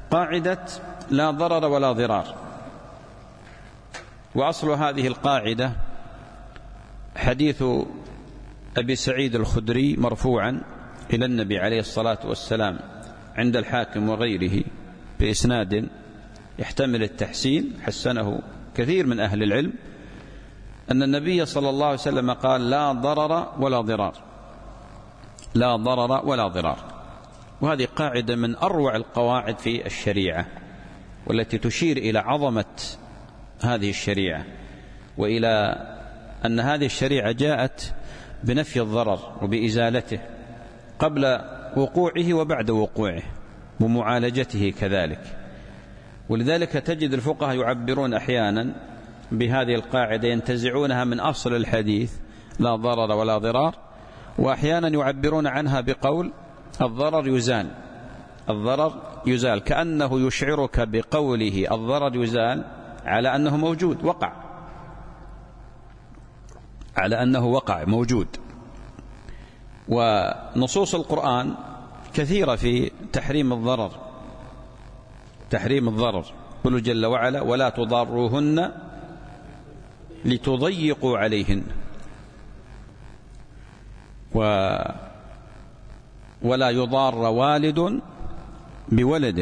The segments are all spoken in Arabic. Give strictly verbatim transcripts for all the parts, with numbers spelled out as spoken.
قاعدة لا ضرر ولا ضرار. وأصل هذه القاعدة حديث أبي سعيد الخدري مرفوعا إلى النبي عليه الصلاة والسلام عند الحاكم وغيره بإسناد يحتمل التحسين، حسنه كثير من أهل العلم، أن النبي صلى الله عليه وسلم قال: لا ضرر ولا ضرار، لا ضرر ولا ضرار. وهذه قاعدة من أروع القواعد في الشريعة، والتي تشير إلى عظمة هذه الشريعة، وإلى أن هذه الشريعة جاءت بنفي الضرر وبإزالته قبل وقوعه وبعد وقوعه ومعالجته كذلك. ولذلك تجد الفقهاء يعبرون أحيانا بهذه القاعدة، ينتزعونها من أصل الحديث لا ضرر ولا ضرار، وأحيانا يعبرون عنها بقول الضرر يزال، الضرر يزال، كأنه يشعرك بقوله الضرر يزال على أنه موجود، وقع، على أنه وقع موجود. ونصوص القرآن كثيرة في تحريم الضرر، تحريم الضرر. قل جل وعلا: ولا تضاروهن لتضيقوا عليهن، و ولا يضار والد بولده،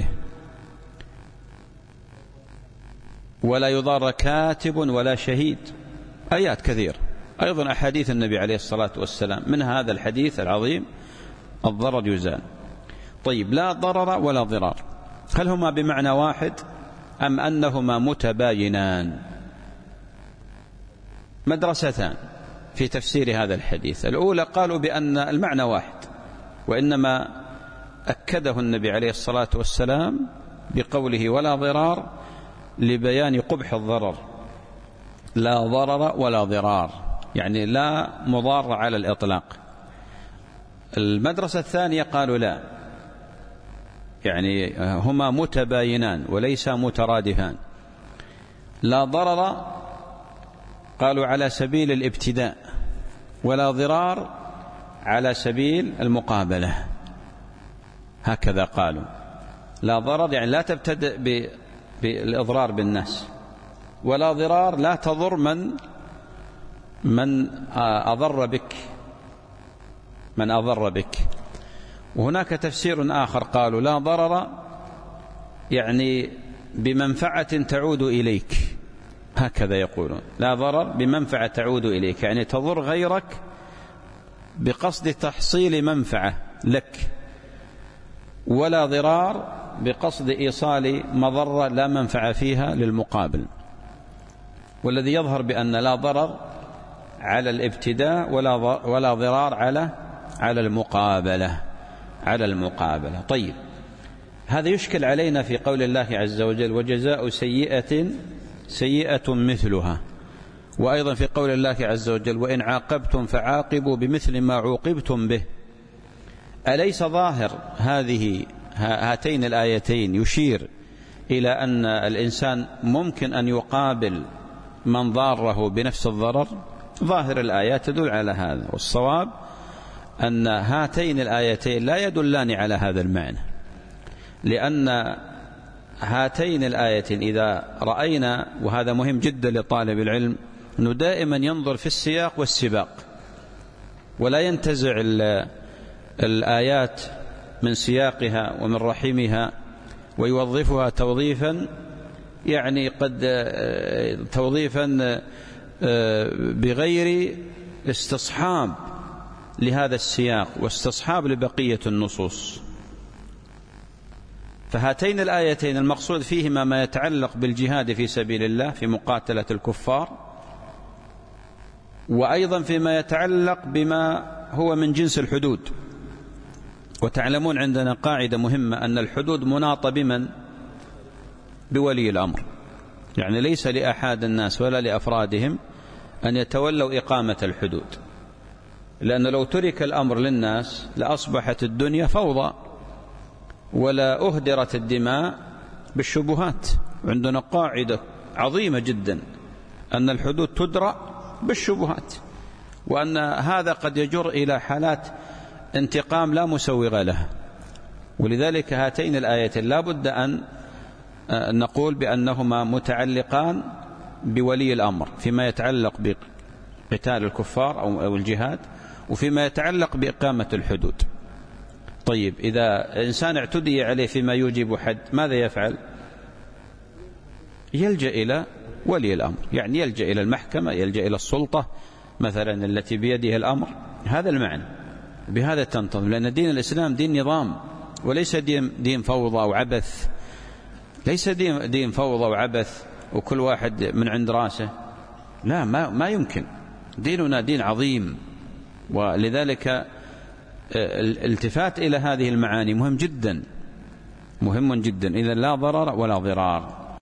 ولا يضار كاتب ولا شهيد، آيات كثير. أيضا أحاديث النبي عليه الصلاة والسلام، من هذا الحديث العظيم الضرر يزال. طيب، لا ضرر ولا ضرار، هل هما بمعنى واحد أم أنهما متباينان؟ مدرستان في تفسير هذا الحديث. الأولى قالوا بأن المعنى واحد، وإنما أكده النبي عليه الصلاة والسلام بقوله ولا ضرار لبيان قبح الضرر، لا ضرر ولا ضرار، يعني لا مضار على الإطلاق. المدرسة الثانية قالوا لا، يعني هما متباينان وليس مترادفان. لا ضرر قالوا على سبيل الابتداء، ولا ضرار على سبيل المقابلة، هكذا قالوا. لا ضرر يعني لا تبتدئ بالإضرار بالناس، ولا ضرار لا تضر من من أضر بك من أضر بك. وهناك تفسير آخر قالوا لا ضرر يعني بمنفعة تعود إليك، هكذا يقولون، لا ضرر بمنفعة تعود إليك، يعني تضر غيرك بقصد تحصيل منفعة لك، ولا ضرار بقصد إيصال مضرة لا منفعة فيها للمقابل. والذي يظهر بأن لا ضرر على الابتداء ولا ولا ضرار على على المقابلة على المقابلة. طيب، هذا يشكل علينا في قول الله عز وجل: وجزاء سيئة سيئة مثلها. وأيضا في قول الله عز وجل: وإن عاقبتم فعاقبوا بمثل ما عوقبتم به. أليس ظاهر هذه هاتين الآيتين يشير إلى أن الإنسان ممكن أن يقابل من ضاره بنفس الضرر؟ ظاهر الآيات تدل على هذا، والصواب أن هاتين الآيتين لا يدلان على هذا المعنى، لأن هاتين الآيتين إذا رأينا، وهذا مهم جدا لطالب العلم، أنه دائما ينظر في السياق والسباق، ولا ينتزع الآيات من سياقها ومن رحمها ويوظفها توظيفا، يعني قد توظيفا بغير استصحاب لهذا السياق واستصحاب لبقية النصوص. فهاتين الآيتين المقصود فيهما ما يتعلق بالجهاد في سبيل الله في مقاتلة الكفار، وأيضا فيما يتعلق بما هو من جنس الحدود. وتعلمون عندنا قاعدة مهمة، أن الحدود مناطة بمن؟ بولي الأمر، يعني ليس لأحد الناس ولا لأفرادهم أن يتولوا إقامة الحدود، لأن لو ترك الأمر للناس لأصبحت الدنيا فوضى، ولا أهدرت الدماء بالشبهات. عندنا قاعدة عظيمة جدا، أن الحدود تدرأ بالشبهات، وأن هذا قد يجر إلى حالات انتقام لا مسوغ لها. ولذلك هاتين الآيتين لا بد أن نقول بأنهما متعلقان بولي الأمر فيما يتعلق بقتال الكفار أو الجهاد، وفيما يتعلق بإقامة الحدود. طيب إذا إنسان اعتدي عليه فيما يوجب حد ماذا يفعل؟ يلجأ إلى ولي الأمر، يعني يلجأ إلى المحكمة، يلجأ إلى السلطة مثلا التي بيده الأمر. هذا المعنى، بهذا تنتظم، لأن دين الإسلام دين نظام وليس دين, دين فوضى وعبث، ليس دين, دين فوضى وعبث وكل واحد من عند راسه، لا، ما, ما يمكن. ديننا دين عظيم، ولذلك الالتفات إلى هذه المعاني مهم جدا، مهم جدا. إذا لا ضرر ولا ضرار.